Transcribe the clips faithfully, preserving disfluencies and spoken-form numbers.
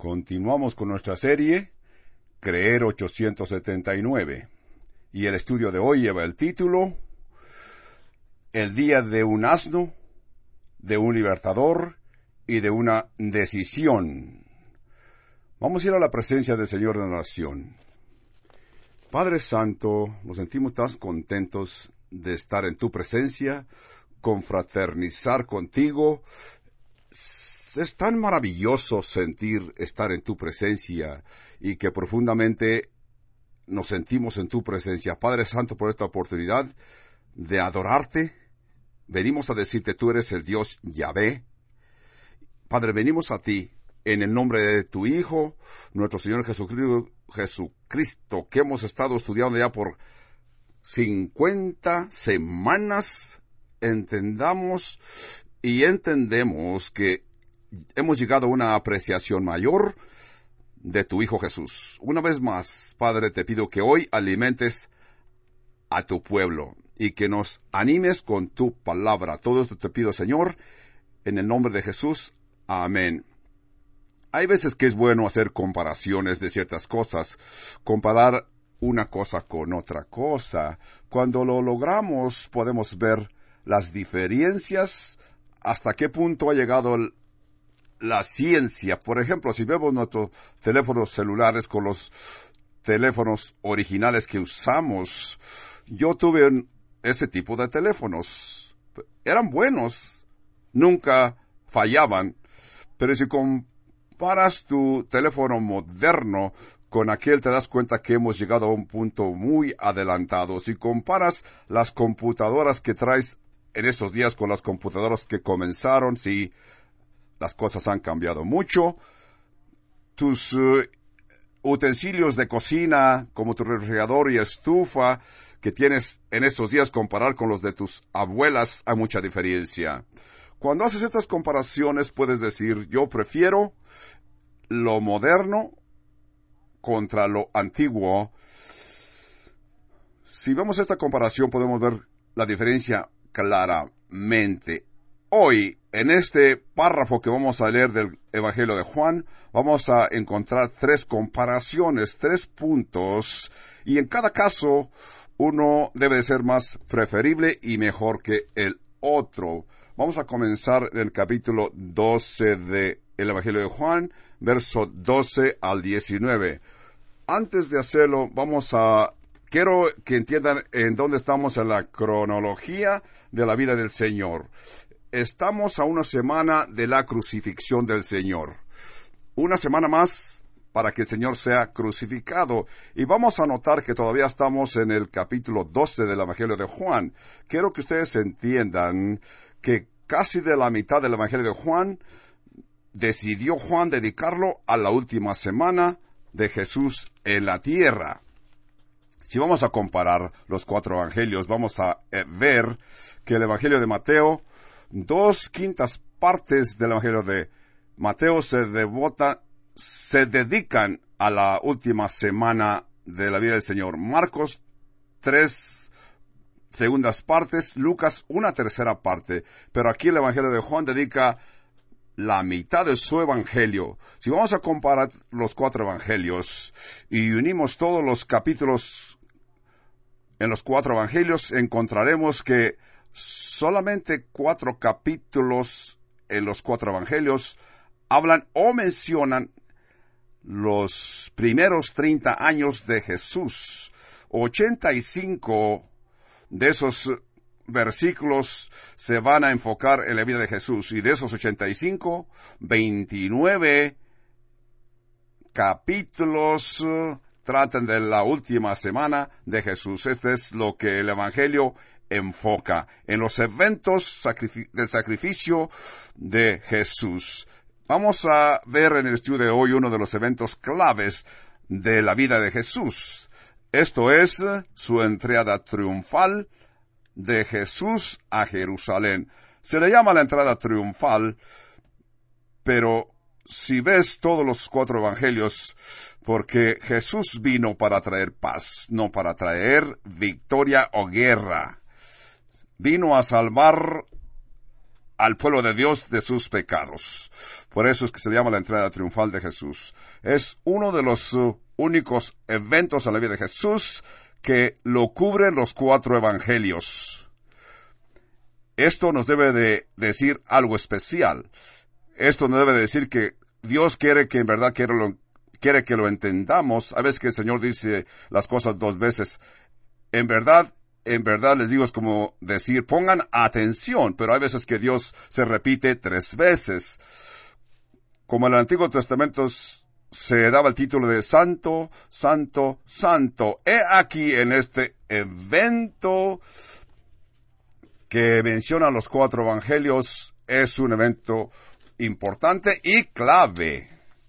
Continuamos con nuestra serie Creer ochocientos setenta y nueve y el estudio de hoy lleva el título El día de un asno, de un libertador y de una decisión. Vamos a ir a la presencia del Señor de la Nación. Padre Santo, nos sentimos tan contentos de estar en tu presencia, confraternizar contigo. Es tan maravilloso sentir estar en tu presencia y que profundamente nos sentimos en tu presencia. Padre Santo, por esta oportunidad de adorarte, venimos a decirte, tú eres el Dios Yahvé. Padre, venimos a ti en el nombre de tu Hijo, nuestro Señor Jesucristo, Jesucristo, que hemos estado estudiando ya por cincuenta semanas. Entendamos y entendemos que hemos llegado a una apreciación mayor de tu Hijo Jesús. Una vez más, Padre, te pido que hoy alimentes a tu pueblo y que nos animes con tu palabra. Todo esto te pido, Señor, en el nombre de Jesús. Amén. Hay veces que es bueno hacer comparaciones de ciertas cosas, comparar una cosa con otra cosa. Cuando lo logramos, podemos ver las diferencias, hasta qué punto ha llegado el la ciencia. Por ejemplo, si vemos nuestros teléfonos celulares con los teléfonos originales que usamos, yo tuve ese tipo de teléfonos. Eran buenos, nunca fallaban, pero si comparas tu teléfono moderno con aquel, te das cuenta que hemos llegado a un punto muy adelantado. Si comparas las computadoras que traes en estos días con las computadoras que comenzaron, si las cosas han cambiado mucho. Tus uh, utensilios de cocina, como tu refrigerador y estufa, que tienes en estos días, comparar con los de tus abuelas, hay mucha diferencia. Cuando haces estas comparaciones, puedes decir, yo prefiero lo moderno contra lo antiguo. Si vemos esta comparación, podemos ver la diferencia claramente. Hoy, en este párrafo que vamos a leer del Evangelio de Juan, vamos a encontrar tres comparaciones, tres puntos, y en cada caso, uno debe de ser más preferible y mejor que el otro. Vamos a comenzar en el capítulo doce del Evangelio de Juan, verso doce al diecinueve. Antes de hacerlo, vamos a... Quiero que entiendan en dónde estamos en la cronología de la vida del Señor. Estamos a una semana de la crucifixión del Señor. Una semana más para que el Señor sea crucificado. Y vamos a notar que todavía estamos en el capítulo doce del Evangelio de Juan. Quiero que ustedes entiendan que casi de la mitad del Evangelio de Juan decidió Juan dedicarlo a la última semana de Jesús en la tierra. Si vamos a comparar los cuatro evangelios, vamos a ver que el Evangelio de Mateo, dos quintas partes del Evangelio de Mateo se devota, se dedican a la última semana de la vida del Señor. Marcos, tres segundas partes, Lucas, una tercera parte. Pero aquí el Evangelio de Juan dedica la mitad de su Evangelio. Si vamos a comparar los cuatro Evangelios y unimos todos los capítulos en los cuatro Evangelios, encontraremos que solamente cuatro capítulos en los cuatro evangelios hablan o mencionan los primeros treinta años de Jesús. ochenta y cinco de esos versículos se van a enfocar en la vida de Jesús. Y de esos ochenta y cinco, veintinueve capítulos uh, tratan de la última semana de Jesús. Este es lo que el Evangelio enfoca en los eventos sacrific- del sacrificio de Jesús. Vamos a ver en el estudio de hoy uno de los eventos claves de la vida de Jesús. Esto es su entrada triunfal de Jesús a Jerusalén. Se le llama la entrada triunfal, pero si ves todos los cuatro evangelios, porque Jesús vino para traer paz, no para traer victoria o guerra. Vino a salvar al pueblo de Dios de sus pecados. Por eso es que se llama la entrada triunfal de Jesús. Es uno de los uh, únicos eventos en la vida de Jesús que lo cubren los cuatro evangelios. Esto nos debe de decir algo especial. Esto nos debe de decir que Dios quiere que en verdad quiere, lo, quiere que lo entendamos. A veces que el Señor dice las cosas dos veces. En verdad, en verdad les digo, es como decir, pongan atención, pero hay veces que Dios se repite tres veces. Como en el Antiguo Testamento se daba el título de Santo, Santo, Santo. He aquí en este evento que menciona los cuatro evangelios, es un evento importante y clave.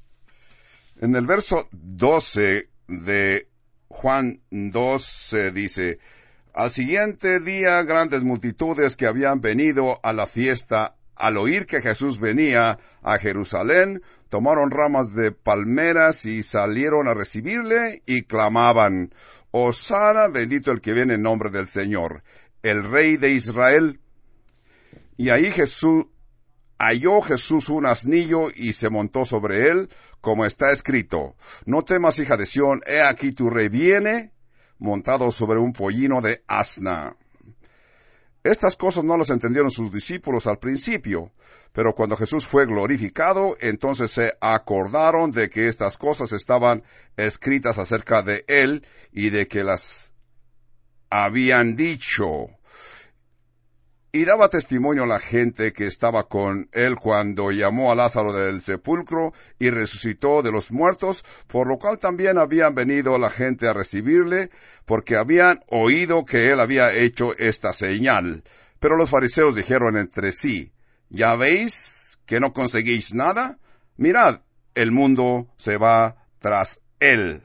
En el verso doce de Juan dos se dice, al siguiente día grandes multitudes que habían venido a la fiesta, al oír que Jesús venía a Jerusalén, tomaron ramas de palmeras y salieron a recibirle y clamaban, Hosana, bendito el que viene en nombre del Señor, el Rey de Israel. Y ahí Jesús, halló Jesús un asnillo y se montó sobre él, como está escrito, no temas, hija de Sión, he aquí tu rey viene, montado sobre un pollino de asna. Estas cosas no las entendieron sus discípulos al principio, pero cuando Jesús fue glorificado, entonces se acordaron de que estas cosas estaban escritas acerca de él y de que las habían dicho. Y daba testimonio a la gente que estaba con él cuando llamó a Lázaro del sepulcro y resucitó de los muertos, por lo cual también habían venido la gente a recibirle, porque habían oído que él había hecho esta señal. Pero los fariseos dijeron entre sí, ¿ya veis que no conseguís nada? Mirad, el mundo se va tras él.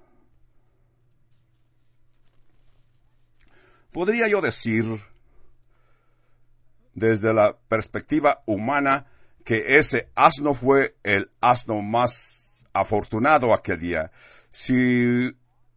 Podría yo decir, desde la perspectiva humana, que ese asno fue el asno más afortunado aquel día. Si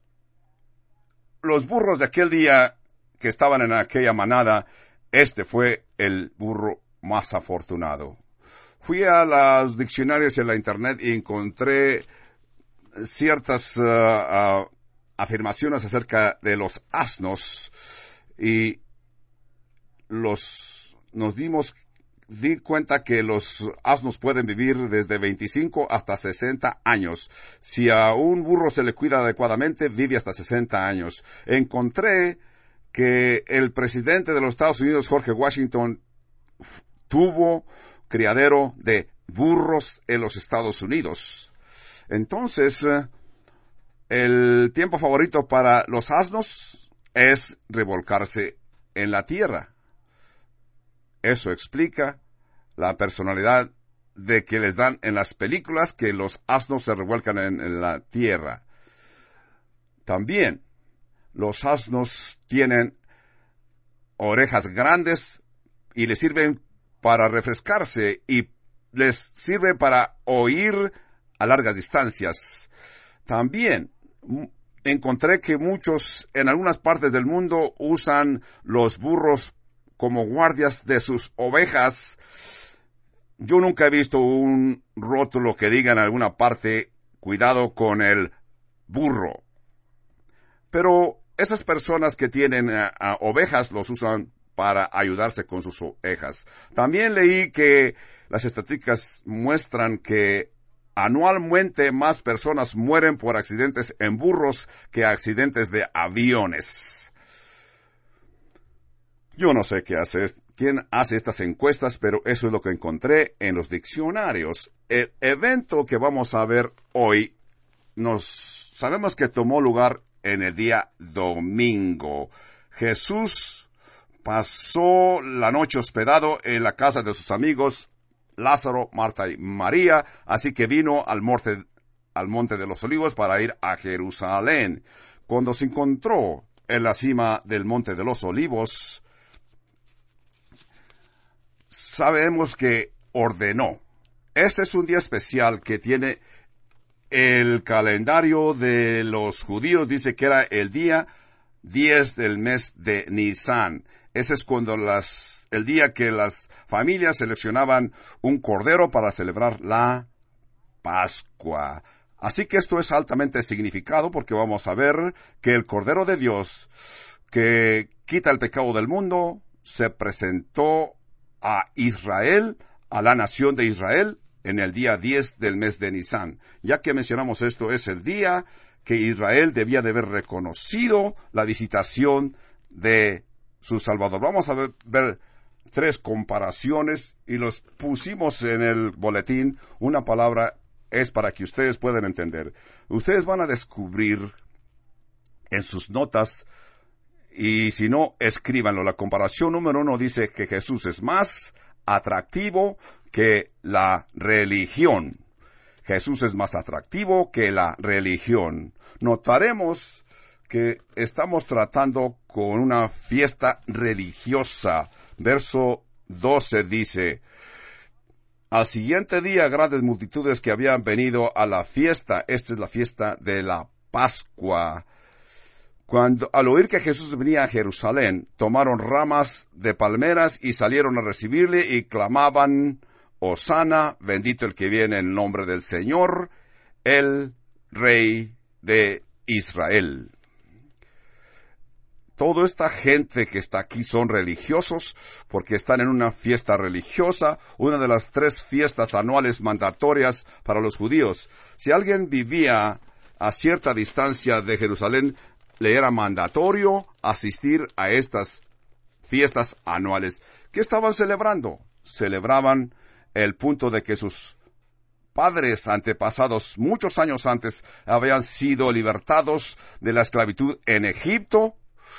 los burros de aquel día que estaban en aquella manada, este fue el burro más afortunado. Fui a los diccionarios en la internet y encontré ciertas uh, uh, afirmaciones acerca de los asnos y los nos dimos di cuenta que los asnos pueden vivir desde veinticinco hasta sesenta años. Si a un burro se le cuida adecuadamente, vive hasta sesenta años. Encontré que el presidente de los Estados Unidos, George Washington, tuvo criadero de burros en los Estados Unidos. Entonces, el tiempo favorito para los asnos es revolcarse en la tierra. Eso explica la personalidad de que les dan en las películas, que los asnos se revuelcan en, en la tierra. También, los asnos tienen orejas grandes y les sirven para refrescarse y les sirve para oír a largas distancias. También encontré que muchos en algunas partes del mundo usan los burros como guardias de sus ovejas. Yo nunca he visto un rótulo que diga en alguna parte, cuidado con el burro. Pero esas personas que tienen uh, uh, ovejas los usan para ayudarse con sus ovejas. También leí que las estadísticas muestran que anualmente más personas mueren por accidentes en burros que accidentes de aviones. Yo no sé qué hace, quién hace estas encuestas, pero eso es lo que encontré en los diccionarios. El evento que vamos a ver hoy, nos sabemos que tomó lugar en el día domingo. Jesús pasó la noche hospedado en la casa de sus amigos Lázaro, Marta y María, así que vino al monte, al monte de los Olivos para ir a Jerusalén. Cuando se encontró en la cima del monte de los Olivos, sabemos que ordenó. Este es un día especial que tiene el calendario de los judíos. Dice que era el día diez del mes de Nisan. Ese es cuando las, el día que las familias seleccionaban un cordero para celebrar la Pascua. Así que esto es altamente significado porque vamos a ver que el Cordero de Dios, que quita el pecado del mundo, se presentó a Israel, a la nación de Israel, en el día diez del mes de Nisan. Ya que mencionamos esto, es el día que Israel debía de haber reconocido la visitación de su Salvador. Vamos a ver, ver tres comparaciones y los pusimos en el boletín. Una palabra es para que ustedes puedan entender. Ustedes van a descubrir en sus notas, y si no, escríbanlo. La comparación número uno dice que Jesús es más atractivo que la religión. Jesús es más atractivo que la religión. Notaremos que estamos tratando con una fiesta religiosa. Verso doce dice: al siguiente día, grandes multitudes que habían venido a la fiesta, esta es la fiesta de la Pascua, cuando al oír que Jesús venía a Jerusalén, tomaron ramas de palmeras y salieron a recibirle y clamaban: Hosana, bendito el que viene en nombre del Señor, el Rey de Israel. Toda esta gente que está aquí son religiosos porque están en una fiesta religiosa, una de las tres fiestas anuales mandatorias para los judíos. Si alguien vivía a cierta distancia de Jerusalén, le era mandatorio asistir a estas fiestas anuales. ¿Qué estaban celebrando? Celebraban el punto de que sus padres antepasados, muchos años antes, habían sido libertados de la esclavitud en Egipto,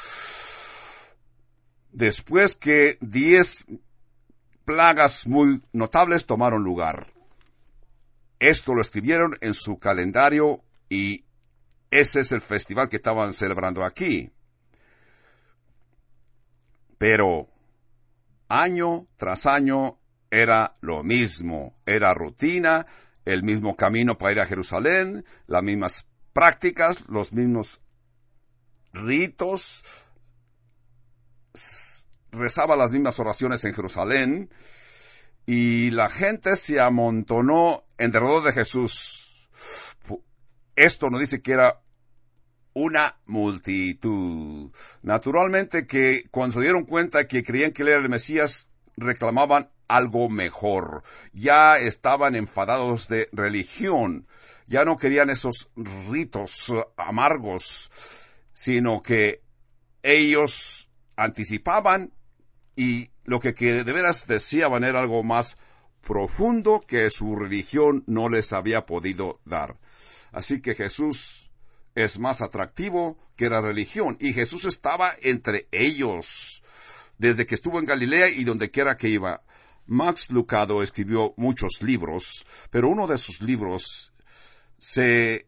después que diez plagas muy notables tomaron lugar. Esto lo escribieron en su calendario y ese es el festival que estaban celebrando aquí. Pero año tras año era lo mismo, era rutina, el mismo camino para ir a Jerusalén, las mismas prácticas, los mismos ritos, rezaba las mismas oraciones en Jerusalén, y la gente se amontonó en derredor de Jesús. Esto nos dice que era una multitud. Naturalmente que cuando se dieron cuenta que creían que él era el Mesías, reclamaban algo mejor. Ya estaban enfadados de religión. Ya no querían esos ritos amargos, sino que ellos anticipaban y lo que, que de veras deseaban era algo más profundo que su religión no les había podido dar. Así que Jesús es más atractivo que la religión, y Jesús estaba entre ellos desde que estuvo en Galilea y donde quiera que iba. Max Lucado escribió muchos libros, pero uno de sus libros se,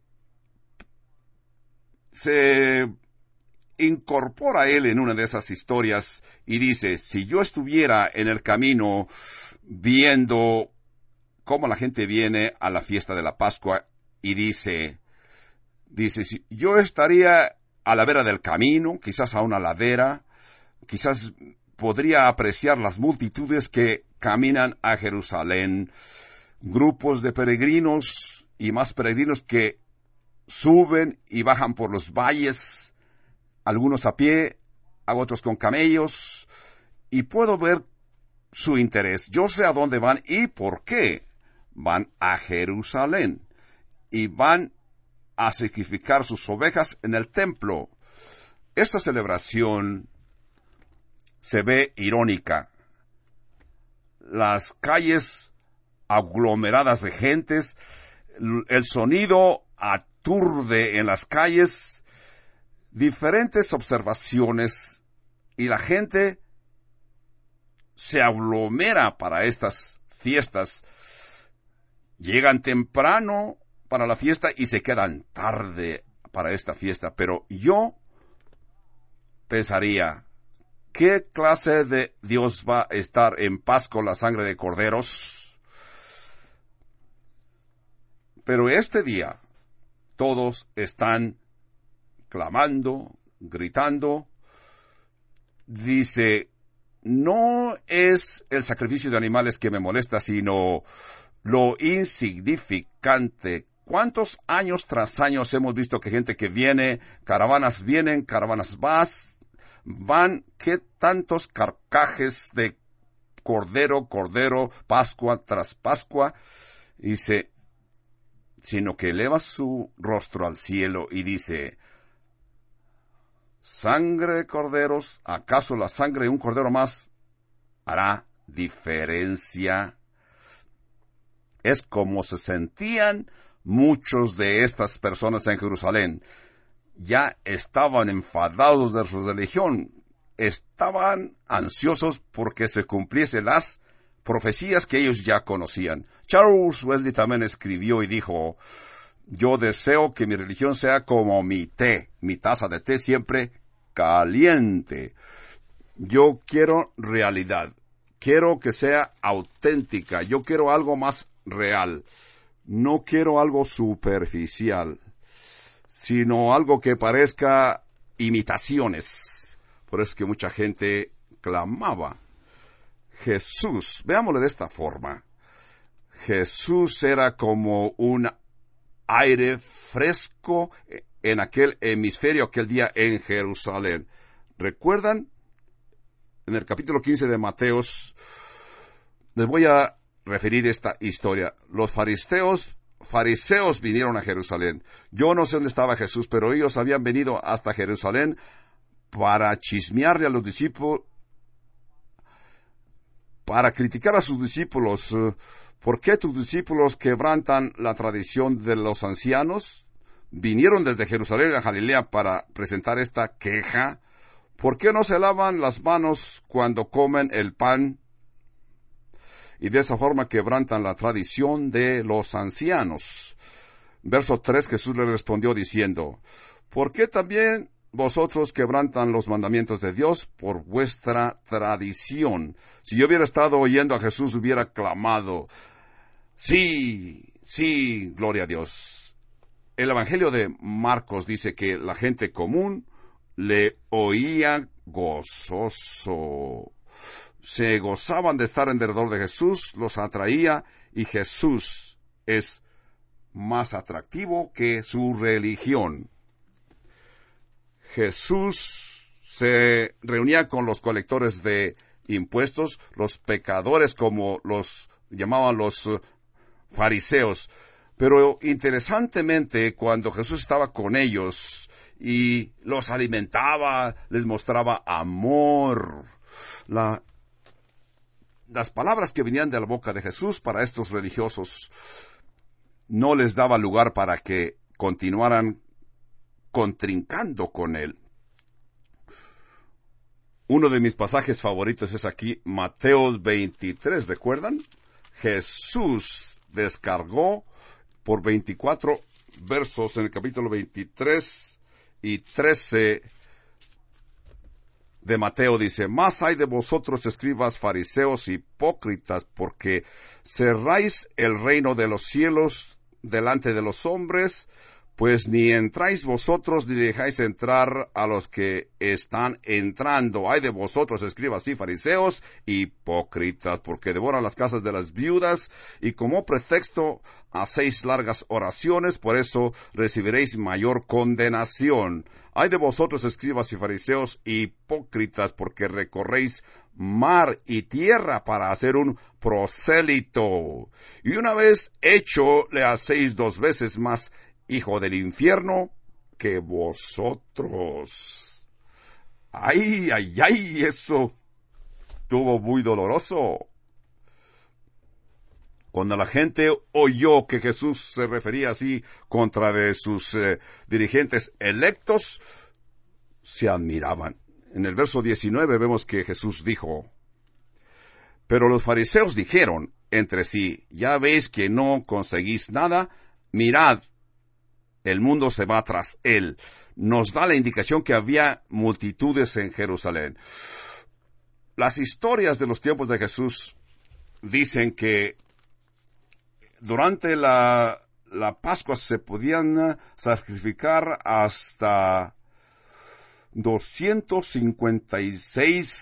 se incorpora a él en una de esas historias y dice: si yo estuviera en el camino viendo cómo la gente viene a la fiesta de la Pascua, y dice, dice, si yo estaría a la vera del camino, quizás a una ladera, quizás podría apreciar las multitudes que caminan a Jerusalén, grupos de peregrinos y más peregrinos que suben y bajan por los valles, algunos a pie, a otros con camellos, y puedo ver su interés. Yo sé a dónde van y por qué. Van a Jerusalén y van a sacrificar sus ovejas en el templo. Esta celebración se ve irónica. Las calles aglomeradas de gentes, el sonido aturde en las calles, diferentes observaciones, y la gente se aglomera para estas fiestas. Llegan temprano para la fiesta y se quedan tarde para esta fiesta. Pero yo pensaría, ¿qué clase de Dios va a estar en paz con la sangre de corderos? Pero este día todos están clamando, gritando. Dice no es el sacrificio de animales que me molesta, sino lo insignificante. ¿Cuántos años tras años hemos visto que gente que viene, caravanas vienen, caravanas vas, van, qué tantos carcajes de cordero, cordero, Pascua tras Pascua, y se, sino que eleva su rostro al cielo y dice, sangre de corderos, ¿acaso la sangre de un cordero más hará diferencia? Es como se sentían muchos de estas personas en Jerusalén. Ya estaban enfadados de su religión, estaban ansiosos porque se cumpliesen las profecías que ellos ya conocían. Charles Wesley también escribió y dijo, yo deseo que mi religión sea como mi té, mi taza de té siempre caliente. Yo quiero realidad, quiero que sea auténtica, yo quiero algo más real, no quiero algo superficial, sino algo que parezca imitaciones. Por eso es que mucha gente clamaba. Jesús, veámoslo de esta forma, Jesús era como un aire fresco en aquel hemisferio, aquel día en Jerusalén. ¿Recuerdan? En el capítulo quince de Mateos, les voy a referir esta historia. Los fariseos, fariseos vinieron a Jerusalén. Yo no sé dónde estaba Jesús, pero ellos habían venido hasta Jerusalén para chismearle a los discípulos, para criticar a sus discípulos. ¿Por qué tus discípulos quebrantan la tradición de los ancianos? Vinieron desde Jerusalén a Galilea para presentar esta queja. ¿Por qué no se lavan las manos cuando comen el pan? Y de esa forma quebrantan la tradición de los ancianos. Verso tres, Jesús le respondió diciendo, ¿por qué también vosotros quebrantan los mandamientos de Dios por vuestra tradición? Si yo hubiera estado oyendo a Jesús, hubiera clamado, sí, sí, gloria a Dios. El Evangelio de Marcos dice que la gente común le oía gozoso. Se gozaban de estar en derredor de Jesús, los atraía, y Jesús es más atractivo que su religión. Jesús se reunía con los colectores de impuestos, los pecadores, como los llamaban los fariseos. Pero interesantemente, cuando Jesús estaba con ellos y los alimentaba, les mostraba amor. La, las palabras que venían de la boca de Jesús para estos religiosos no les daba lugar para que continuaran contrincando con él. Uno de mis pasajes favoritos es aquí, Mateo veintitrés, ¿recuerdan? Jesús descargó por veinticuatro versos en el capítulo veintitrés y trece de Mateo, dice, más hay de vosotros, escribas, fariseos, hipócritas, porque cerráis el reino de los cielos delante de los hombres, pues ni entráis vosotros ni dejáis entrar a los que están entrando. Ay de vosotros, escribas y fariseos, hipócritas, porque devoran las casas de las viudas, y como pretexto hacéis largas oraciones, por eso recibiréis mayor condenación. Ay de vosotros, escribas y fariseos, hipócritas, porque recorréis mar y tierra para hacer un prosélito, y una vez hecho le hacéis dos veces más hijo del infierno que vosotros. Ay, ay, ay, eso estuvo muy doloroso. Cuando la gente oyó que Jesús se refería así contra de sus eh, dirigentes electos, se admiraban. En el verso diecinueve vemos que Jesús dijo, pero los fariseos dijeron entre sí, ya veis que no conseguís nada, mirad, el mundo se va tras él. Nos da la indicación que había multitudes en Jerusalén. Las historias de los tiempos de Jesús dicen que durante la, la Pascua se podían sacrificar hasta doscientos cincuenta y seis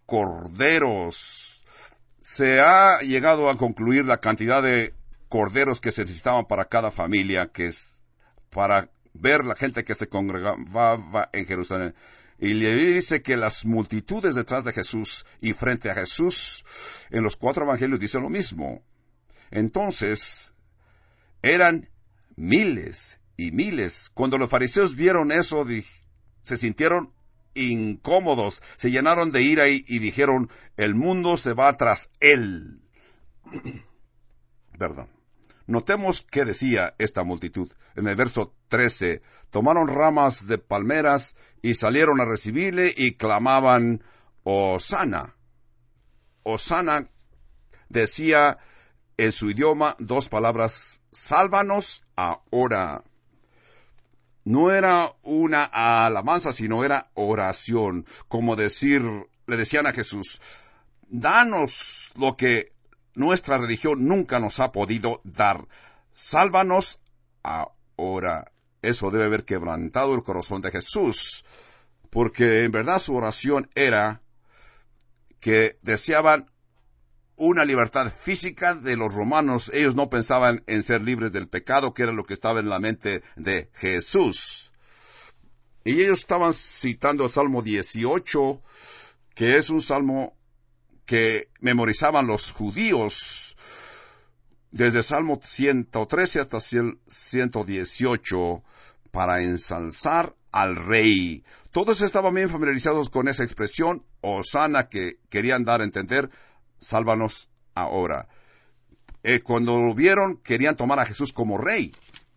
corderos. Se ha llegado a concluir la cantidad de corderos que se necesitaban para cada familia, que es para ver la gente que se congregaba en Jerusalén. Y le dice que las multitudes detrás de Jesús y frente a Jesús, en los cuatro evangelios dicen lo mismo. Entonces, eran miles y miles. Cuando los fariseos vieron eso, se sintieron incómodos, se llenaron de ira y, y dijeron, el mundo se va tras él. Perdón. Notemos qué decía esta multitud. En el verso trece, tomaron ramas de palmeras y salieron a recibirle y clamaban, Hosana. Hosana decía en su idioma dos palabras, sálvanos ahora. No era una alabanza, sino era oración. Como decir, le decían a Jesús, danos lo que nuestra religión nunca nos ha podido dar. Sálvanos ahora. Eso debe haber quebrantado el corazón de Jesús, porque en verdad su oración era que deseaban una libertad física de los romanos. Ellos no pensaban en ser libres del pecado, que era lo que estaba en la mente de Jesús. Y ellos estaban citando el Salmo dieciocho, que es un salmo que memorizaban los judíos, desde Salmo ciento trece hasta ciento dieciocho, para ensalzar al rey. Todos estaban bien familiarizados con esa expresión, Hosana, que querían dar a entender, sálvanos ahora. Eh, cuando lo vieron, querían tomar a Jesús como rey.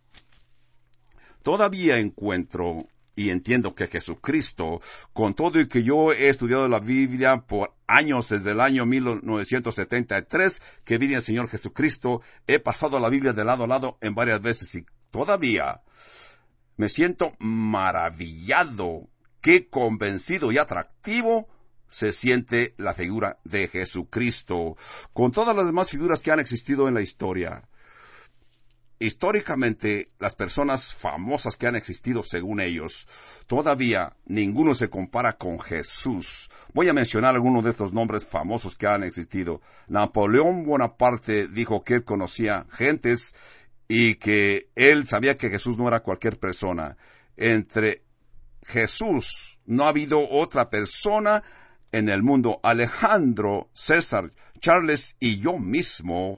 Todavía encuentro y entiendo que Jesucristo, con todo y que yo he estudiado la Biblia por años, desde el año mil novecientos setenta y tres, que vine al Señor Jesucristo, he pasado la Biblia de lado a lado en varias veces y todavía me siento maravillado, qué convencido y atractivo se siente la figura de Jesucristo, con todas las demás figuras que han existido en la historia. Históricamente, las personas famosas que han existido según ellos, todavía ninguno se compara con Jesús. Voy a mencionar algunos de estos nombres famosos que han existido. Napoleón Bonaparte dijo que él conocía gentes y que él sabía que Jesús no era cualquier persona. Entre Jesús no ha habido otra persona en el mundo. Alejandro, César, Charles y yo mismo,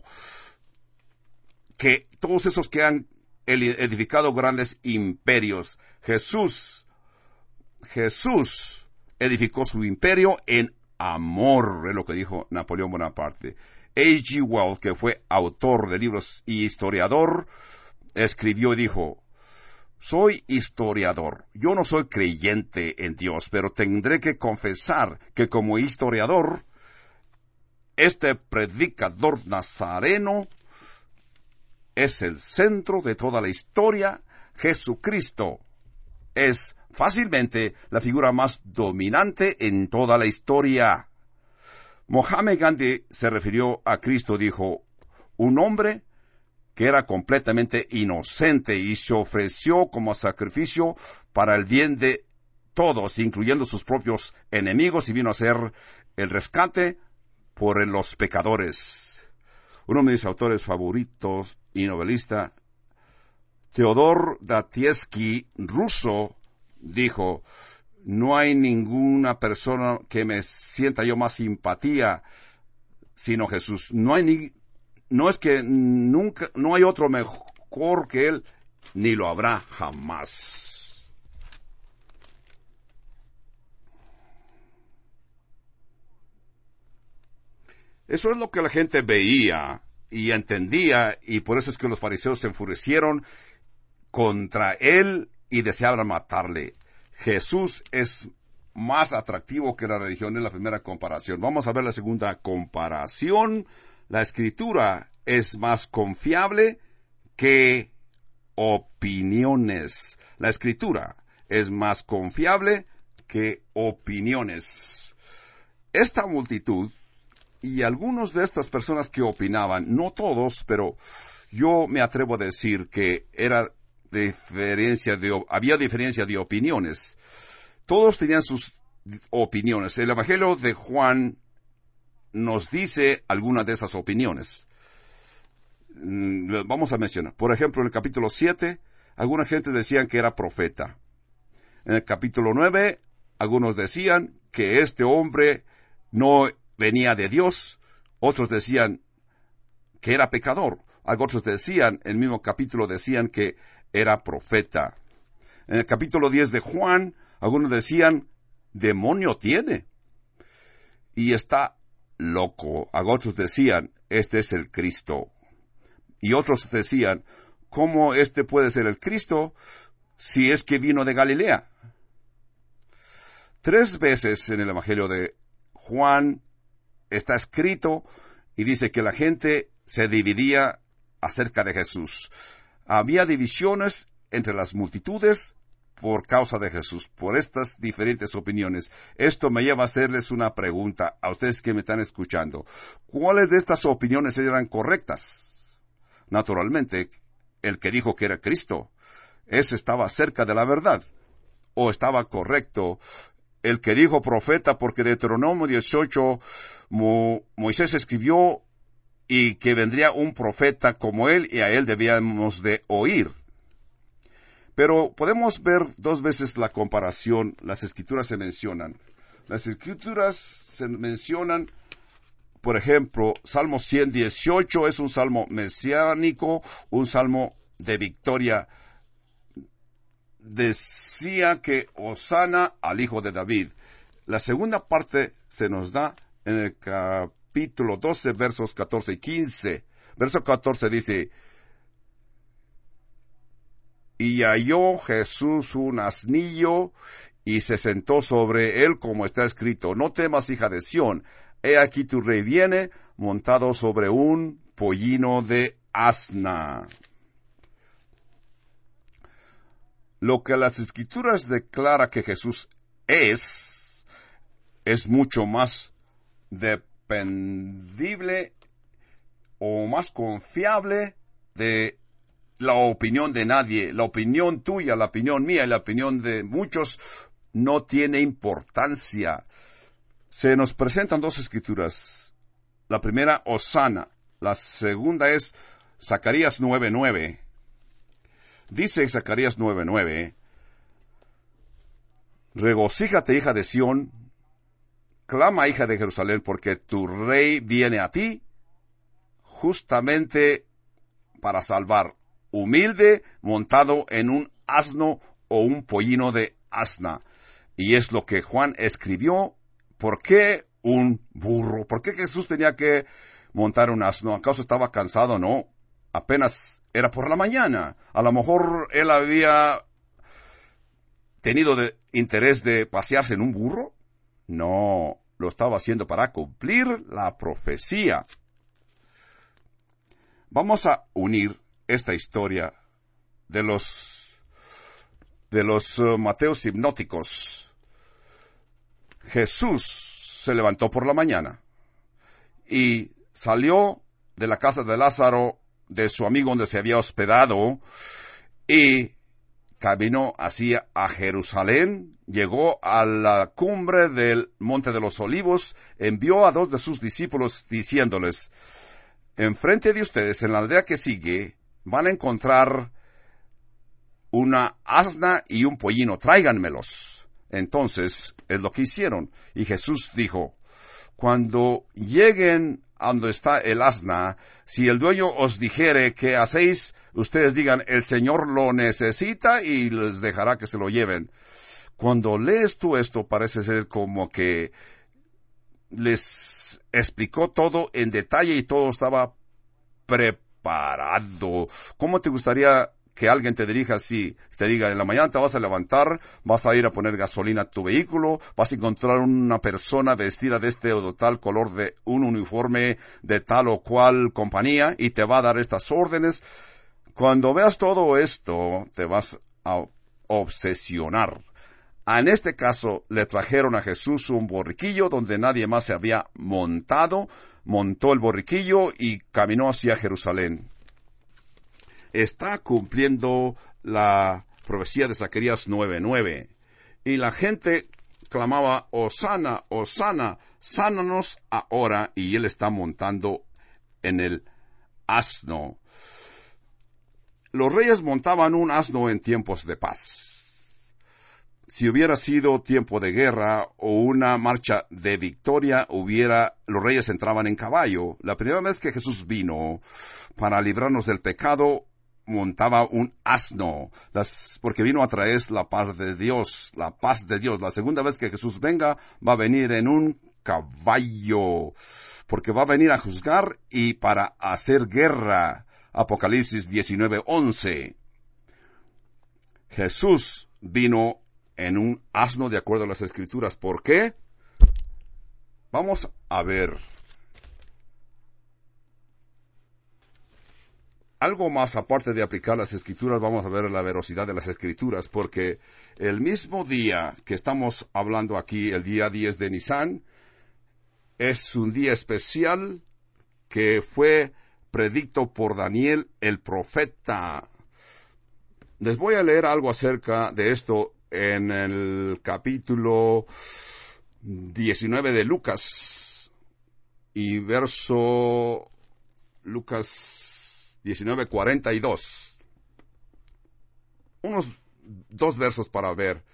que todos esos que han edificado grandes imperios, Jesús, Jesús edificó su imperio en amor, es lo que dijo Napoleón Bonaparte. A G Wells, que fue autor de libros y historiador, escribió y dijo, soy historiador, yo no soy creyente en Dios, pero tendré que confesar que como historiador, este predicador nazareno es el centro de toda la historia. Jesucristo es fácilmente la figura más dominante en toda la historia. Mohammed Gandhi se refirió a Cristo, dijo, un hombre que era completamente inocente y se ofreció como sacrificio para el bien de todos, incluyendo sus propios enemigos, y vino a ser el rescate por los pecadores. Uno de mis autores favoritos y novelista, Theodor Dostoyevsky, ruso, dijo, no hay ninguna persona que me sienta yo más simpatía sino Jesús. No hay ni, no es que nunca, no hay otro mejor que él, ni lo habrá jamás. Eso es lo que la gente veía y entendía, y por eso es que los fariseos se enfurecieron contra él y deseaban matarle. Jesús es más atractivo que la religión, es la primera comparación. Vamos a ver la segunda comparación. La Escritura es más confiable que opiniones. La Escritura es más confiable que opiniones. Esta multitud y algunos de estas personas que opinaban, no todos, pero yo me atrevo a decir que era diferencia de, había diferencia de opiniones. Todos tenían sus opiniones. El Evangelio de Juan nos dice algunas de esas opiniones. Vamos a mencionar. Por ejemplo, en el capítulo siete, alguna gente decían que era profeta. En el capítulo nueve, algunos decían que este hombre no venía de Dios. Otros decían que era pecador. Otros decían, en el mismo capítulo decían que era profeta. En el capítulo diez de Juan, algunos decían, demonio tiene. Y está loco. Otros decían, este es el Cristo. Y otros decían, ¿cómo este puede ser el Cristo si es que vino de Galilea? Tres veces en el Evangelio de Juan está escrito y dice que la gente se dividía acerca de Jesús. Había divisiones entre las multitudes por causa de Jesús, por estas diferentes opiniones. Esto me lleva a hacerles una pregunta a ustedes que me están escuchando. ¿Cuáles de estas opiniones eran correctas? Naturalmente, el que dijo que era Cristo, ese estaba cerca de la verdad, o estaba correcto. El que dijo profeta, porque Deuteronomio dieciocho, Mo, Moisés escribió y que vendría un profeta como él, y a él debíamos de oír. Pero podemos ver dos veces la comparación. Las escrituras se mencionan. Las escrituras se mencionan, por ejemplo, Salmo ciento dieciocho es un salmo mesiánico, un salmo de victoria. Decía que Hosana al hijo de David. La segunda parte se nos da en el capítulo doce, versos catorce y quince. Verso catorce dice, y halló Jesús un asnillo y se sentó sobre él, como está escrito, no temas, hija de Sión, he aquí tu rey viene montado sobre un pollino de asna. Lo que las escrituras declara que Jesús es, es mucho más dependible o más confiable de la opinión de nadie. La opinión tuya, la opinión mía y la opinión de muchos no tiene importancia. Se nos presentan dos escrituras. La primera, Hosana. La segunda es Zacarías nueve nueve. Dice Zacarías nueve nueve, regocíjate, hija de Sión, clama, hija de Jerusalén, porque tu rey viene a ti, justamente para salvar, humilde, montado en un asno o un pollino de asna. Y es lo que Juan escribió. ¿Por qué un burro? ¿Por qué Jesús tenía que montar un asno? ¿Acaso estaba cansado? No. Apenas era por la mañana. A lo mejor él había tenido de interés de pasearse en un burro. No, lo estaba haciendo para cumplir la profecía. Vamos a unir esta historia de los de los uh, Mateos hipnóticos. Jesús se levantó por la mañana y salió de la casa de Lázaro, de su amigo donde se había hospedado, y caminó hacia a Jerusalén, llegó a la cumbre del Monte de los Olivos, envió a dos de sus discípulos diciéndoles, enfrente de ustedes, en la aldea que sigue, van a encontrar una asna y un pollino, tráiganmelos. Entonces, es lo que hicieron. Y Jesús dijo, cuando lleguen a donde está el asna, si el dueño os dijere qué hacéis, ustedes digan, el Señor lo necesita, y les dejará que se lo lleven. Cuando lees tú esto, parece ser como que les explicó todo en detalle y todo estaba preparado. ¿Cómo te gustaría que alguien te dirija así? Te diga, en la mañana te vas a levantar, vas a ir a poner gasolina a tu vehículo, vas a encontrar una persona vestida de este o tal color, de un uniforme de tal o cual compañía, y te va a dar estas órdenes. Cuando veas todo esto, te vas a obsesionar. En este caso, le trajeron a Jesús un borriquillo donde nadie más se había montado, montó el borriquillo y caminó hacia Jerusalén. Está cumpliendo la profecía de Zacarías nueve nueve. Y la gente clamaba, Hosana, Hosana, sánanos ahora, y él está montando en el asno. Los reyes montaban un asno en tiempos de paz. Si hubiera sido tiempo de guerra o una marcha de victoria, hubiera, los reyes entraban en caballo. La primera vez que Jesús vino para librarnos del pecado, montaba un asno, las, porque vino a traer la paz de Dios, la paz de Dios. La segunda vez que Jesús venga, va a venir en un caballo, porque va a venir a juzgar y para hacer guerra. Apocalipsis diecinueve once. Jesús vino en un asno de acuerdo a las Escrituras. ¿Por qué? Vamos a ver. Algo más aparte de aplicar las Escrituras, vamos a ver la veracidad de las Escrituras, porque el mismo día que estamos hablando aquí, el día diez de Nisan, es un día especial que fue predicto por Daniel el profeta. Les voy a leer algo acerca de esto en el capítulo diecinueve de Lucas y verso Lucas diecinueve cuarenta y dos. Unos dos versos para ver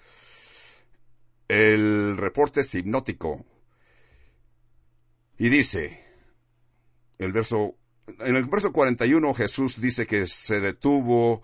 el reporte sinóptico. Y dice, el verso, en el verso cuarenta y uno Jesús dice que se detuvo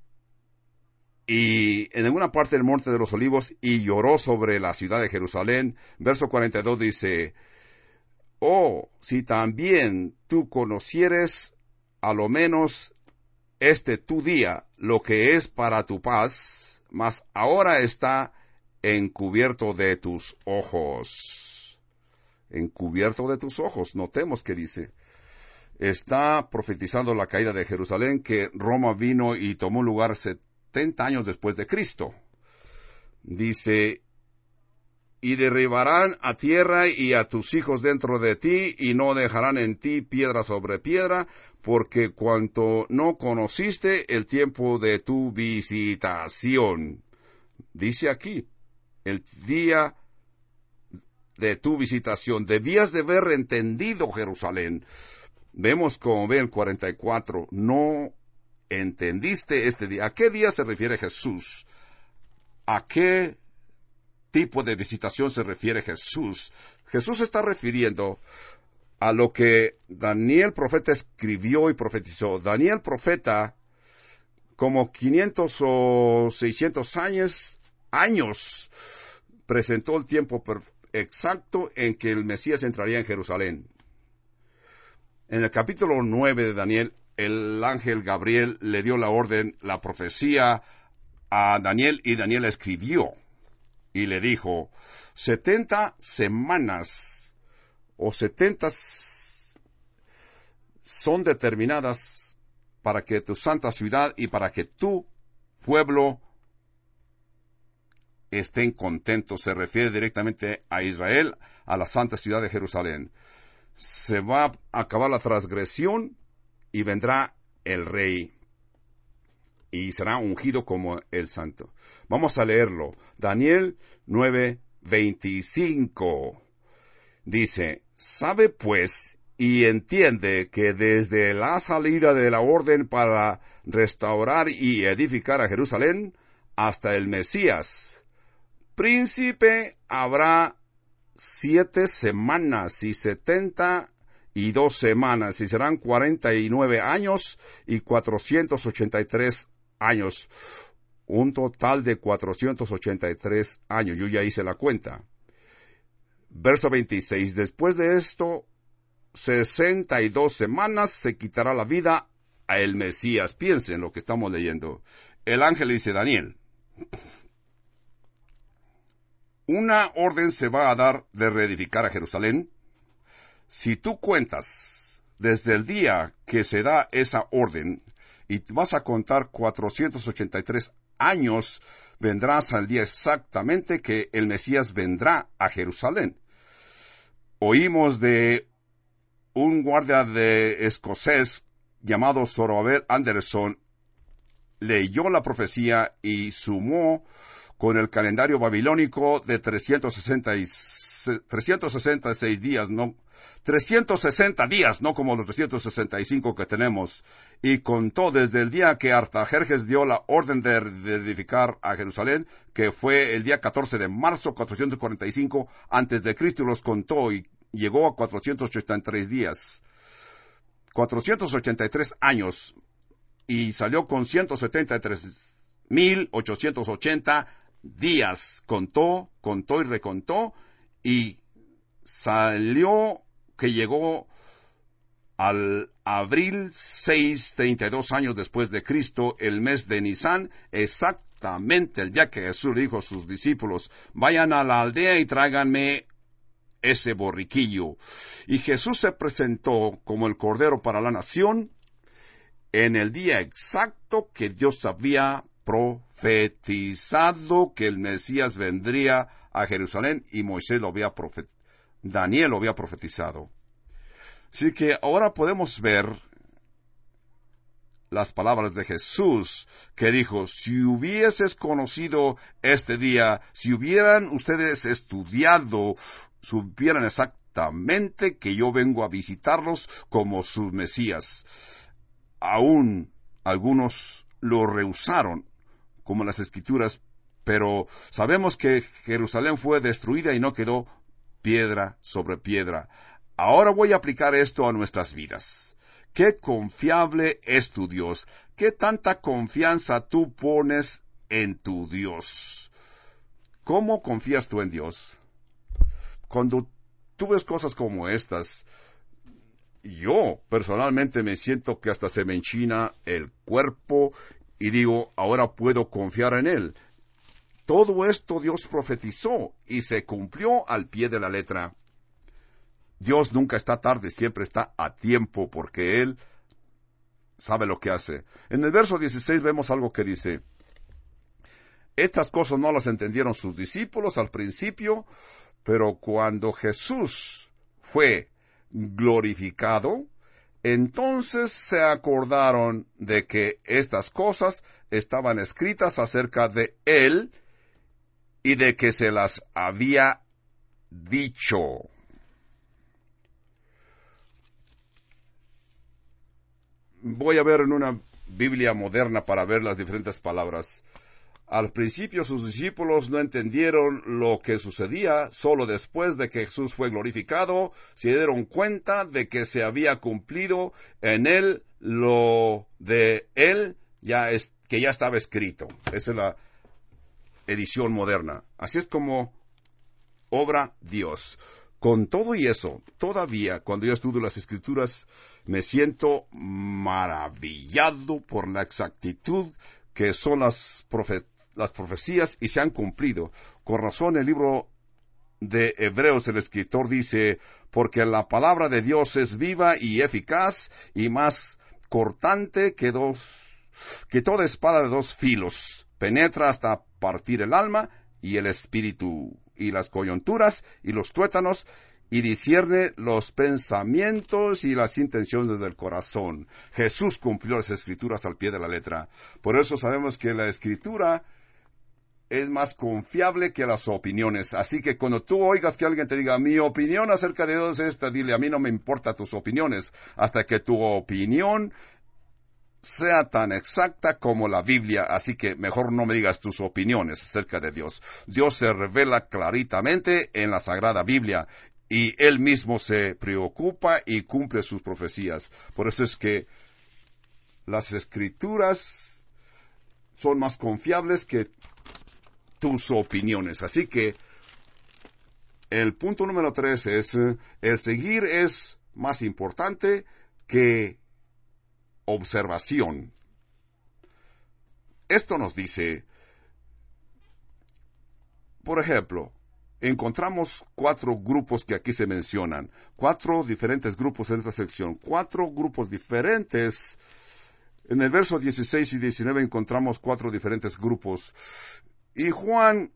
y en alguna parte del Monte de los Olivos y lloró sobre la ciudad de Jerusalén. Verso cuarenta y dos dice, oh, si también tú conocieres a lo menos este tu día, lo que es para tu paz, mas ahora está encubierto de tus ojos. Encubierto de tus ojos, notemos que dice. Está profetizando la caída de Jerusalén, que Roma vino y tomó lugar setenta años después de Cristo. Dice, y derribarán a tierra y a tus hijos dentro de ti, y no dejarán en ti piedra sobre piedra, porque cuanto no conociste el tiempo de tu visitación. Dice aquí, el día de tu visitación. Debías de haber entendido Jerusalén. Vemos como ve el cuarenta y cuatro, no entendiste este día. ¿A qué día se refiere Jesús? ¿A qué tipo de visitación se refiere Jesús? Jesús está refiriendo a lo que Daniel profeta escribió y profetizó. Daniel profeta, como quinientos o seiscientos años, años, presentó el tiempo exacto en que el Mesías entraría en Jerusalén. En el capítulo nueve de Daniel, el ángel Gabriel le dio la orden, la profecía a Daniel, y Daniel escribió y le dijo, setenta semanas o setenta son determinadas para que tu santa ciudad y para que tu pueblo estén contentos. Se refiere directamente a Israel, a la santa ciudad de Jerusalén. Se va a acabar la transgresión y vendrá el rey y será ungido como el santo. Vamos a leerlo. Daniel nueve veinticinco dice, sabe pues y entiende que desde la salida de la orden para restaurar y edificar a Jerusalén hasta el Mesías, príncipe, habrá siete semanas y setenta y dos semanas, y serán cuarenta y nueve años y cuatrocientos ochenta y tres años. Un total de cuatrocientos ochenta y tres años. Yo ya hice la cuenta. Verso veintiséis. Después de esto, sesenta y dos semanas se quitará la vida a el Mesías. Piensen lo que estamos leyendo. El ángel dice, Daniel, una orden se va a dar de reedificar a Jerusalén. Si tú cuentas desde el día que se da esa orden y vas a contar cuatrocientos ochenta y tres años, vendrás al día exactamente que el Mesías vendrá a Jerusalén. Oímos de un guardia de escocés llamado Zorobabel Anderson, leyó la profecía y sumó con el calendario babilónico de trescientos sesenta y seis días, no, trescientos sesenta días, no como los trescientos sesenta y cinco que tenemos, y contó desde el día que Artajerjes dio la orden de, de edificar a Jerusalén, que fue el día catorce de marzo, cuatrocientos cuarenta y cinco antes de Cristo, y los contó, y llegó a cuatrocientos ochenta y tres días, cuatrocientos ochenta y tres años, y salió con ciento setenta y tres mil ochocientos ochenta días. Contó, contó y recontó, y salió que llegó al abril seis, treinta y dos años después de Cristo, el mes de Nisán, exactamente el día que Jesús le dijo a sus discípulos, vayan a la aldea y tráiganme ese borriquillo. Y Jesús se presentó como el Cordero para la nación en el día exacto que Dios había profetizado que el Mesías vendría a Jerusalén, y Moisés lo había profetizado, Daniel lo había profetizado. Así que ahora podemos ver las palabras de Jesús, que dijo, si hubieses conocido este día, si hubieran ustedes estudiado, supieran exactamente que yo vengo a visitarlos como sus Mesías. Aún algunos lo rehusaron, como las Escrituras, pero sabemos que Jerusalén fue destruida y no quedó piedra sobre piedra. Ahora voy a aplicar esto a nuestras vidas. Qué confiable es tu Dios. Qué tanta confianza tú pones en tu Dios. ¿Cómo confías tú en Dios? Cuando tú ves cosas como estas, yo personalmente me siento que hasta se me enchina el cuerpo y digo, ahora puedo confiar en Él. Todo esto Dios profetizó y se cumplió al pie de la letra. Dios nunca está tarde, siempre está a tiempo, porque Él sabe lo que hace. En el verso dieciséis vemos algo que dice, estas cosas no las entendieron sus discípulos al principio, pero cuando Jesús fue glorificado, entonces se acordaron de que estas cosas estaban escritas acerca de Él y de que se las había dicho. Voy a ver en una Biblia moderna para ver las diferentes palabras. Al principio sus discípulos no entendieron lo que sucedía, solo después de que Jesús fue glorificado, se dieron cuenta de que se había cumplido en él lo de él, ya es, que ya estaba escrito. Esa es la edición moderna. Así es como obra Dios. Con todo y eso, todavía cuando yo estudio las Escrituras, me siento maravillado por la exactitud que son las, profe- las profecías y se han cumplido. Con razón el libro de Hebreos, el escritor dice, porque la palabra de Dios es viva y eficaz y más cortante que dos, que toda espada de dos filos, penetra hasta partir el alma y el espíritu y las coyunturas y los tuétanos, y discierne los pensamientos y las intenciones del corazón. Jesús cumplió las Escrituras al pie de la letra. Por eso sabemos que la Escritura es más confiable que las opiniones. Así que cuando tú oigas que alguien te diga, mi opinión acerca de Dios es esta, dile, a mí no me importa tus opiniones, hasta que tu opinión sea tan exacta como la Biblia, así que mejor no me digas tus opiniones acerca de Dios. Dios se revela claritamente en la Sagrada Biblia, y Él mismo se preocupa y cumple sus profecías. Por eso es que las Escrituras son más confiables que tus opiniones. Así que el punto número tres es, el seguir es más importante que observación. Esto nos dice, por ejemplo, encontramos cuatro grupos que aquí se mencionan, cuatro diferentes grupos en esta sección, cuatro grupos diferentes. En el verso dieciséis y diecinueve encontramos cuatro diferentes grupos, y Juan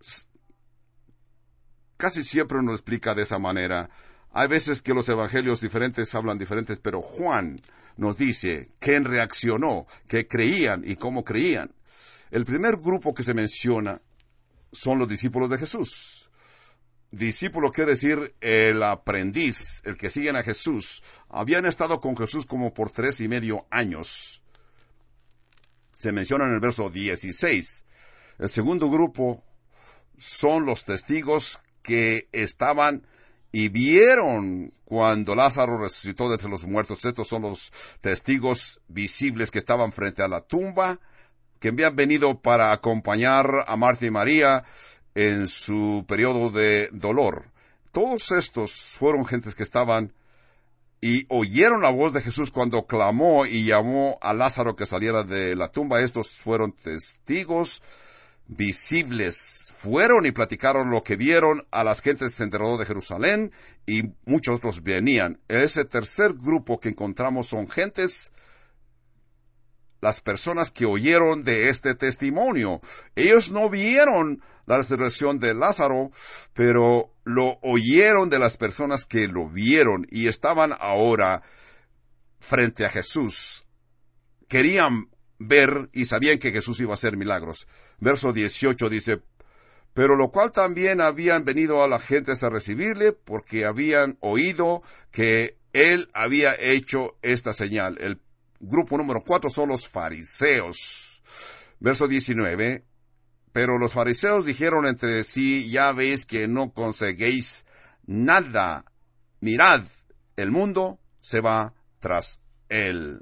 casi siempre nos explica de esa manera. Hay veces que los evangelios diferentes hablan diferentes, pero Juan nos dice quién reaccionó, qué creían y cómo creían. El primer grupo que se menciona son los discípulos de Jesús. Discípulo quiere decir el aprendiz, el que siguen a Jesús. Habían estado con Jesús como por tres y medio años. Se menciona en el verso dieciséis. El segundo grupo son los testigos que estaban y vieron cuando Lázaro resucitó de entre los muertos. Estos son los testigos visibles que estaban frente a la tumba, que habían venido para acompañar a Marta y María en su periodo de dolor. Todos estos fueron gentes que estaban y oyeron la voz de Jesús cuando clamó y llamó a Lázaro que saliera de la tumba. Estos fueron testigos visibles. Fueron y platicaron lo que vieron a las gentes de alrededor de Jerusalén, y muchos otros venían. Ese tercer grupo que encontramos son gentes, las personas que oyeron de este testimonio. Ellos no vieron la resurrección de Lázaro, pero lo oyeron de las personas que lo vieron y estaban ahora frente a Jesús. Querían ver y sabían que Jesús iba a hacer milagros. Verso dieciocho dice: pero lo cual también habían venido a la gente a recibirle, porque habían oído que él había hecho esta señal. El grupo número cuatro son los fariseos. Verso diecinueve. Pero los fariseos dijeron entre sí: ya veis que no conseguéis nada. Mirad, el mundo se va tras él.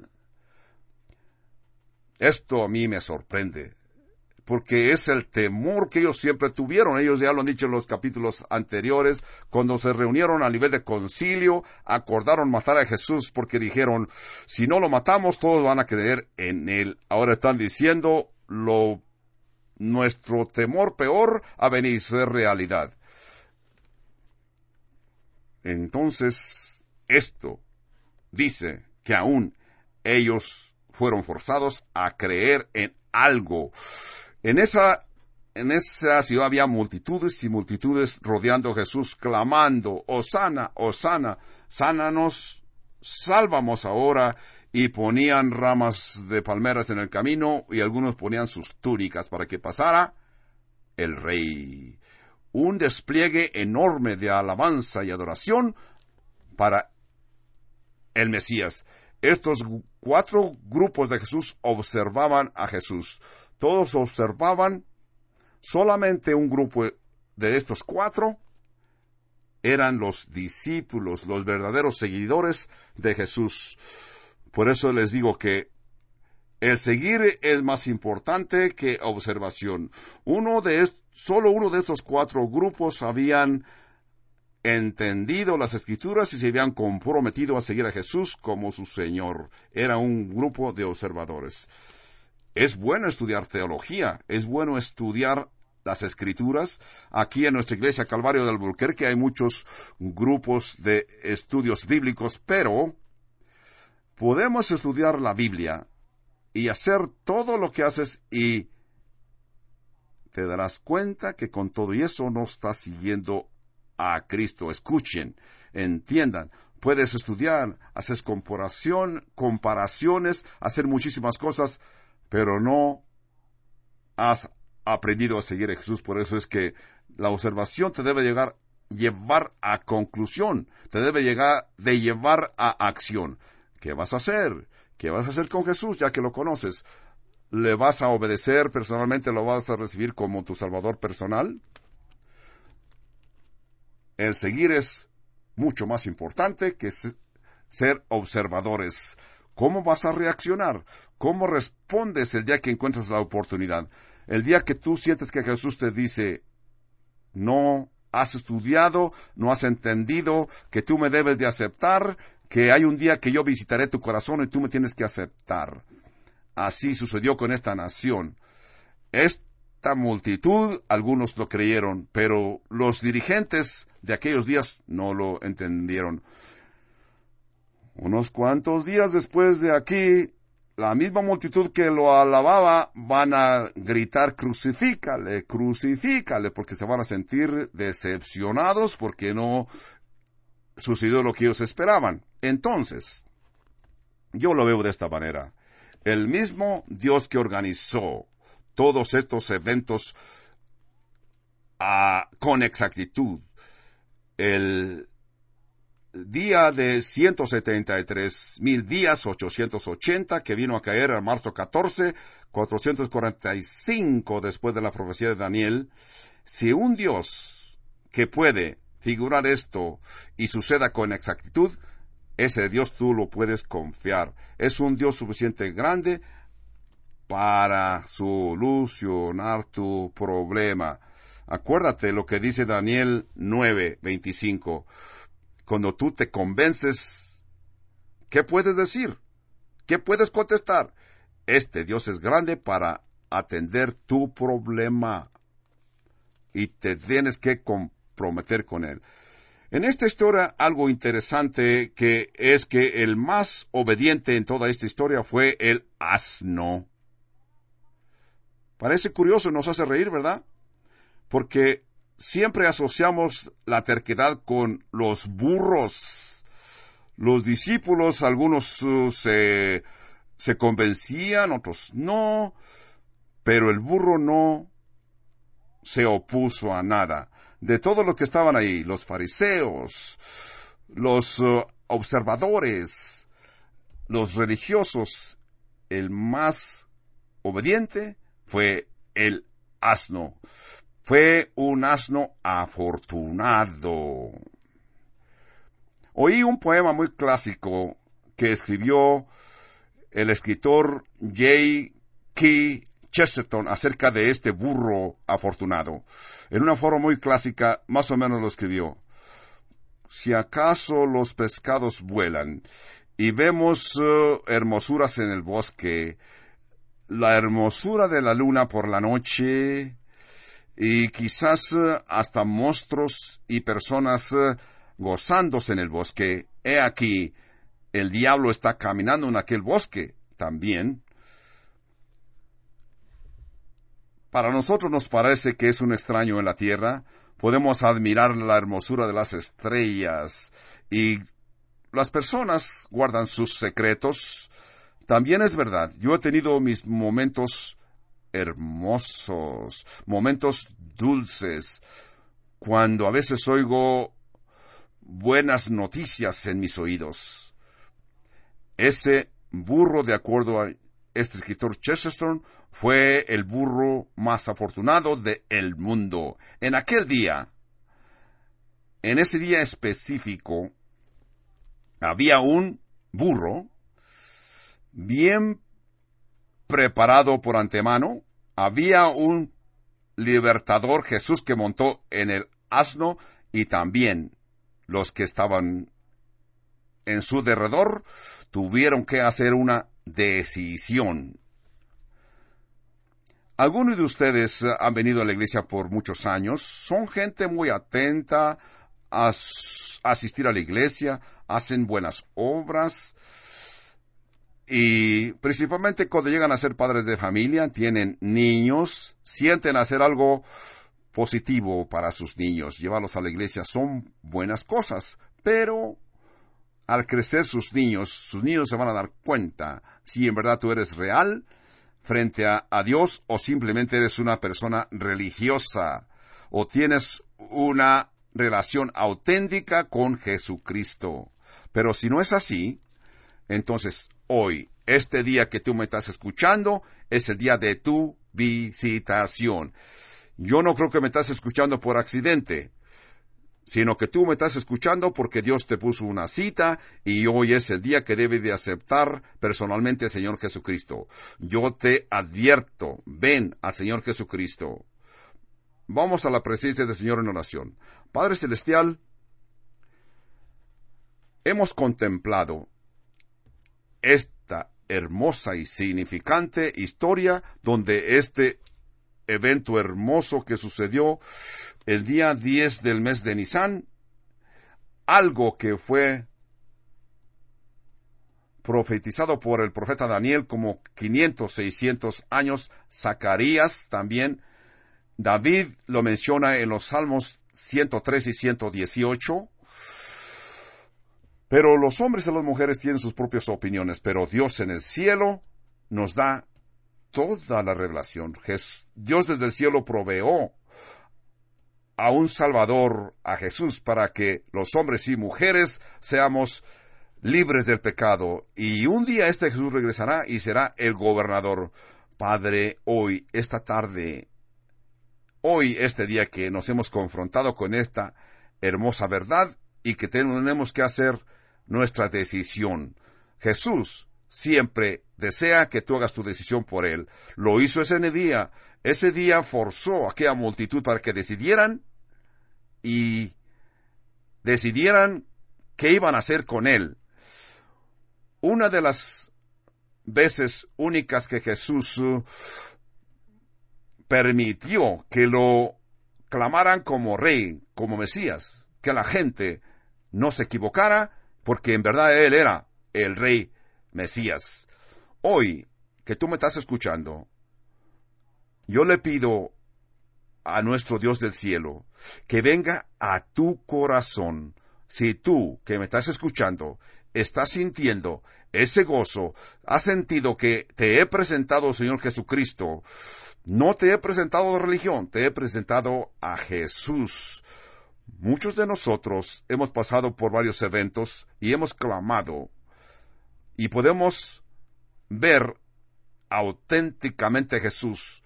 Esto a mí me sorprende, porque es el temor que ellos siempre tuvieron. Ellos ya lo han dicho en los capítulos anteriores. Cuando se reunieron a nivel de concilio, acordaron matar a Jesús, porque dijeron: si no lo matamos, todos van a creer en él. Ahora están diciendo: lo, nuestro temor peor ha venido a ser realidad. Entonces, esto dice que aún ellos fueron forzados a creer en algo. En esa, en esa ciudad había multitudes y multitudes rodeando a Jesús, clamando: Hosana, Hosana, sánanos, sálvanos ahora. Y ponían ramas de palmeras en el camino, y algunos ponían sus túnicas para que pasara el rey. Un despliegue enorme de alabanza y adoración para el Mesías. Estos cuatro grupos de Jesús observaban a Jesús. Todos observaban. Solamente un grupo de estos cuatro eran los discípulos, los verdaderos seguidores de Jesús. Por eso les digo que el seguir es más importante que observación. Uno de est- solo uno de estos cuatro grupos habían entendido las Escrituras y se habían comprometido a seguir a Jesús como su Señor. Era un grupo de observadores. Es bueno estudiar teología, es bueno estudiar las Escrituras. Aquí en nuestra iglesia Calvario de Albuquerque hay muchos grupos de estudios bíblicos, pero podemos estudiar la Biblia y hacer todo lo que haces y te darás cuenta que con todo y eso no estás siguiendo a Cristo. Escuchen, entiendan. Puedes estudiar, hacer comparación, comparaciones, hacer muchísimas cosas, pero no has aprendido a seguir a Jesús. Por eso es que la observación te debe llegar, llevar a conclusión, te debe llegar de llevar a acción. ¿Qué vas a hacer? ¿Qué vas a hacer con Jesús ya que lo conoces? ¿Le vas a obedecer personalmente? ¿Lo vas a recibir como tu Salvador personal? El seguir es mucho más importante que ser observadores. ¿Cómo vas a reaccionar? ¿Cómo respondes el día que encuentras la oportunidad? El día que tú sientes que Jesús te dice: no has estudiado, no has entendido, que tú me debes de aceptar, que hay un día que yo visitaré tu corazón y tú me tienes que aceptar. Así sucedió con esta nación. Esta multitud, algunos lo creyeron, pero los dirigentes de aquellos días no lo entendieron. Unos cuantos días después de aquí, la misma multitud que lo alababa van a gritar: crucifícale, crucifícale, porque se van a sentir decepcionados porque no sucedió lo que ellos esperaban. Entonces, yo lo veo de esta manera. El mismo Dios que organizó todos estos eventos a, con exactitud. El día de ciento setenta y tres mil días, ochocientos ochenta, que vino a caer a marzo catorce, cuatrocientos cuarenta y cinco después de la profecía de Daniel. Si un Dios que puede figurar esto y suceda con exactitud, ese Dios tú lo puedes confiar. Es un Dios suficiente grande para solucionar tu problema. Acuérdate lo que dice Daniel nueve veinticinco. Cuando tú te convences, ¿qué puedes decir? ¿Qué puedes contestar? Este Dios es grande para atender tu problema y te tienes que comprometer con Él. En esta historia, algo interesante que es que el más obediente en toda esta historia fue el asno. Parece curioso, nos hace reír, ¿verdad? Porque siempre asociamos la terquedad con los burros. Los discípulos, algunos uh, se, se convencían, otros no, pero el burro no se opuso a nada. De todos los que estaban ahí, los fariseos, los uh, observadores, los religiosos, el más obediente fue el asno. Fue un asno afortunado. Oí un poema muy clásico que escribió el escritor J K Chesterton acerca de este burro afortunado. En una forma muy clásica, más o menos lo escribió. Si acaso los pescados vuelan y vemos uh, hermosuras en el bosque, la hermosura de la luna por la noche, y quizás uh, hasta monstruos y personas uh, gozándose en el bosque, he aquí, el diablo está caminando en aquel bosque también. Para nosotros nos parece que es un extraño en la tierra. Podemos admirar la hermosura de las estrellas y las personas guardan sus secretos. También es verdad, yo he tenido mis momentos hermosos, momentos dulces, cuando a veces oigo buenas noticias en mis oídos. Ese burro, de acuerdo a este escritor Chesterton, fue el burro más afortunado del mundo. En aquel día, en ese día específico, había un burro bien preparado por antemano. Había un libertador, Jesús, que montó en el asno, y también los que estaban en su derredor tuvieron que hacer una decisión. Algunos de ustedes han venido a la iglesia por muchos años, son gente muy atenta a asistir a la iglesia, hacen buenas obras, y principalmente cuando llegan a ser padres de familia, tienen niños, sienten hacer algo positivo para sus niños, llevarlos a la iglesia son buenas cosas, pero al crecer sus niños, sus niños se van a dar cuenta si en verdad tú eres real frente a, a Dios, o simplemente eres una persona religiosa, o tienes una relación auténtica con Jesucristo. Pero si no es así, entonces hoy, este día que tú me estás escuchando, es el día de tu visitación. Yo no creo que me estás escuchando por accidente, sino que tú me estás escuchando porque Dios te puso una cita y hoy es el día que debes de aceptar personalmente al Señor Jesucristo. Yo te advierto, ven al Señor Jesucristo. Vamos a la presencia del Señor en oración. Padre Celestial, hemos contemplado esta hermosa y significante historia donde este evento hermoso que sucedió el día diez del mes de Nisan, algo que fue profetizado por el profeta Daniel como quinientos, seiscientos años, Zacarías también, David lo menciona en los Salmos ciento tres y ciento dieciocho, pero los hombres y las mujeres tienen sus propias opiniones, pero Dios en el cielo nos da toda la revelación. Dios desde el cielo proveó a un Salvador, a Jesús, para que los hombres y mujeres seamos libres del pecado. Y un día este Jesús regresará y será el gobernador. Padre, hoy, esta tarde, hoy, este día que nos hemos confrontado con esta hermosa verdad y que tenemos que hacer nuestra decisión. Jesús siempre desea que tú hagas tu decisión por Él. Lo hizo ese día. Ese día forzó a aquella multitud para que decidieran y decidieran qué iban a hacer con Él. Una de las veces únicas que Jesús uh, permitió que lo clamaran como rey, como Mesías, que la gente no se equivocara, porque en verdad Él era el rey Mesías. Hoy, que tú me estás escuchando, yo le pido a nuestro Dios del cielo que venga a tu corazón. Si tú, que me estás escuchando, estás sintiendo ese gozo, has sentido que te he presentado, Señor Jesucristo, no te he presentado de religión, te he presentado a Jesús. Muchos de nosotros hemos pasado por varios eventos y hemos clamado, y podemos ver auténticamente a Jesús.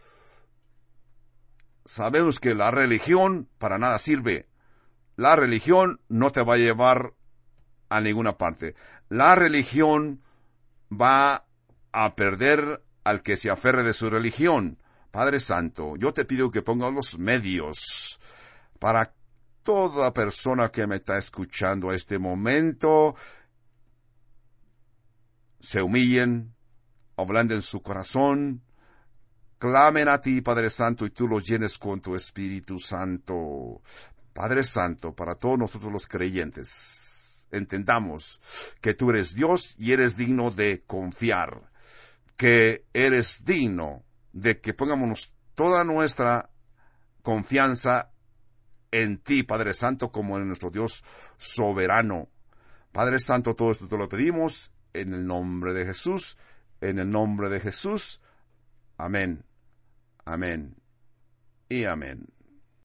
Sabemos que la religión para nada sirve. La religión no te va a llevar a ninguna parte. La religión va a perder al que se aferre de su religión. Padre Santo, yo te pido que pongas los medios para toda persona que me está escuchando a este momento, se humillen, ablanden su corazón, clamen a ti, Padre Santo, y tú los llenes con tu Espíritu Santo. Padre Santo, para todos nosotros los creyentes, entendamos que tú eres Dios y eres digno de confiar, que eres digno de que pongamos toda nuestra confianza en ti, Padre Santo, como en nuestro Dios soberano. Padre Santo, todo esto te lo pedimos en el nombre de Jesús, en el nombre de Jesús. Amén, amén y amén.